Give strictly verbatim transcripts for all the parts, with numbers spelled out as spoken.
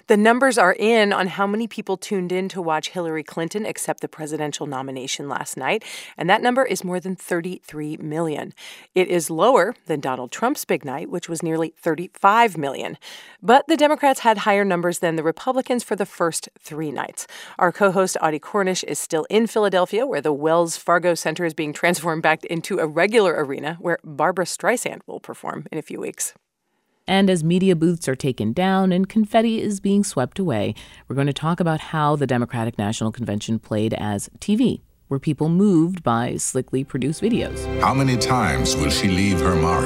The numbers are in on how many people tuned in to watch Hillary Clinton accept the presidential nomination last night, and that number is more than thirty-three million. It is lower than Donald Trump's big night, which was nearly thirty-five million. But the Democrats had higher numbers than the Republicans for the first three nights. Our co-host Audie Cornish is still in Philadelphia, where the Wells Fargo Center is being transformed back into a regular arena where Barbra Streisand will perform in a few weeks. And as media booths are taken down and confetti is being swept away, we're going to talk about how the Democratic National Convention played as T V, where people moved by slickly produced videos. How many times will she leave her mark?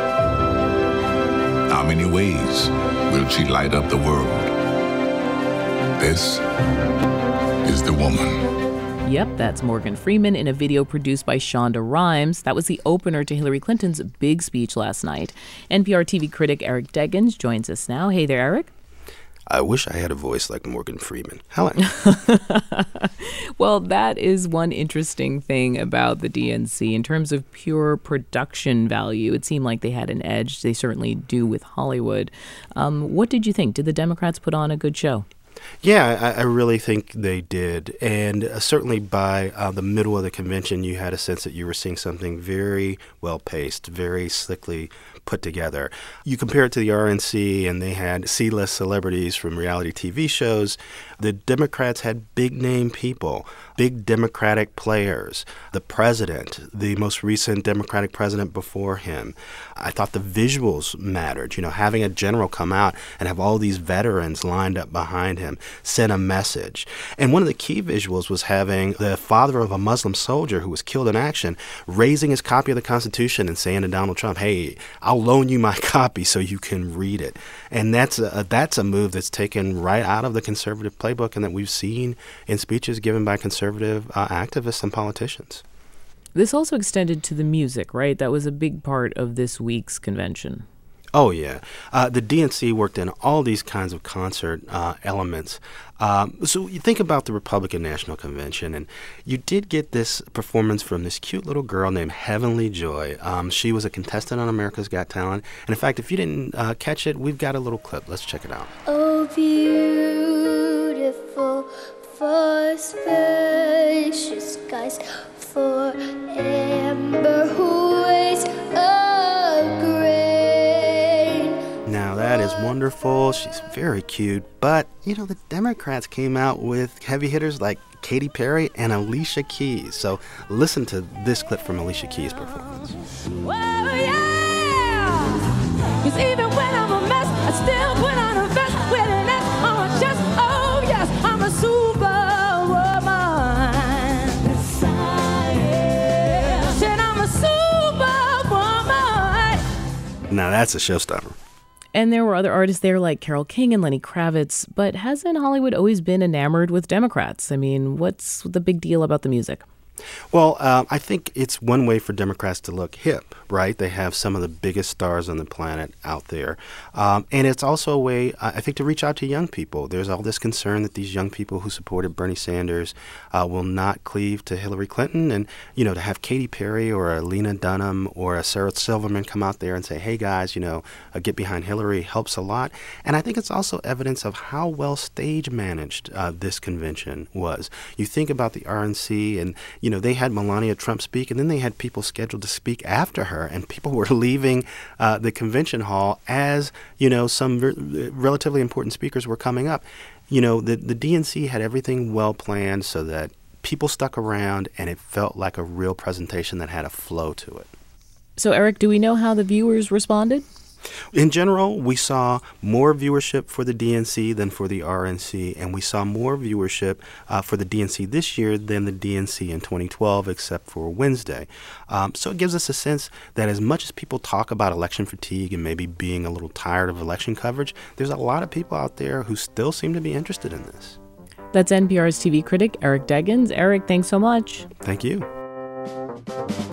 How many ways will she light up the world? This is the woman. Yep, that's Morgan Freeman in a video produced by Shonda Rhimes. That was the opener to Hillary Clinton's big speech last night. N P R T V critic Eric Deggans joins us now. Hey there, Eric. I wish I had a voice like Morgan Freeman. Helen. Well, that is one interesting thing about the D N C. In terms of pure production value, it seemed like they had an edge. They certainly do with Hollywood. Um, what did you think? Did the Democrats put on a good show? Yeah, I, I really think they did. And uh, certainly by uh, the middle of the convention, you had a sense that you were seeing something very well-paced, very slickly put together. You compare it to the R N C, and they had C-list celebrities from reality T V shows. The Democrats had big-name people, big Democratic players, the president, the most recent Democratic president before him. I thought the visuals mattered. You know, having a general come out and have all these veterans lined up behind him sent a message. And one of the key visuals was having the father of a Muslim soldier who was killed in action raising his copy of the Constitution and saying to Donald Trump, hey, I'll loan you my copy so you can read it. And that's a, that's a move that's taken right out of the conservative playbook and that we've seen in speeches given by conservative uh, activists and politicians. This also extended to the music, right? That was a big part of this week's convention. Oh, yeah. Uh, the D N C worked in all these kinds of concert uh, elements. Um, so you think about the Republican National Convention, and you did get this performance from this cute little girl named Heavenly Joy. Um, she was a contestant on America's Got Talent. And in fact, if you didn't uh, catch it, we've got a little clip. Let's check it out. Oh, beautiful for spacious skies, for amber waves of grain. Now, that is wonderful. She's very cute. But, you know, the Democrats came out with heavy hitters like Katy Perry and Alicia Keys. So listen to this clip from Alicia Keys' performance. Well, yeah, 'cause even when I'm a mess, I still put on a vest with an S on my chest. Oh, yes, I'm a superwoman. Said I'm a superwoman. Now, that's a showstopper. And there were other artists there like Carole King and Lenny Kravitz. But hasn't Hollywood always been enamored with Democrats? I mean, what's the big deal about the music? Well, uh, I think it's one way for Democrats to look hip, right? They have some of the biggest stars on the planet out there. Um, and it's also a way, I think, to reach out to young people. There's all this concern that these young people who supported Bernie Sanders uh, will not cleave to Hillary Clinton. And, you know, to have Katy Perry or a Lena Dunham or a Sarah Silverman come out there and say, hey, guys, you know, uh, get behind Hillary helps a lot. And I think it's also evidence of how well stage managed uh, this convention was. You think about the R N C and, you You know, they had Melania Trump speak, and then they had people scheduled to speak after her, and people were leaving uh, the convention hall as, you know, some re- relatively important speakers were coming up. You know, the, the D N C had everything well planned so that people stuck around, and it felt like a real presentation that had a flow to it. So, Eric, do we know how the viewers responded? In general, we saw more viewership for the D N C than for the R N C, and we saw more viewership uh, for the D N C this year than the D N C in twenty twelve, except for Wednesday. Um, so it gives us a sense that as much as people talk about election fatigue and maybe being a little tired of election coverage, there's a lot of people out there who still seem to be interested in this. That's N P R's T V critic Eric Deggans. Eric, thanks so much. Thank you.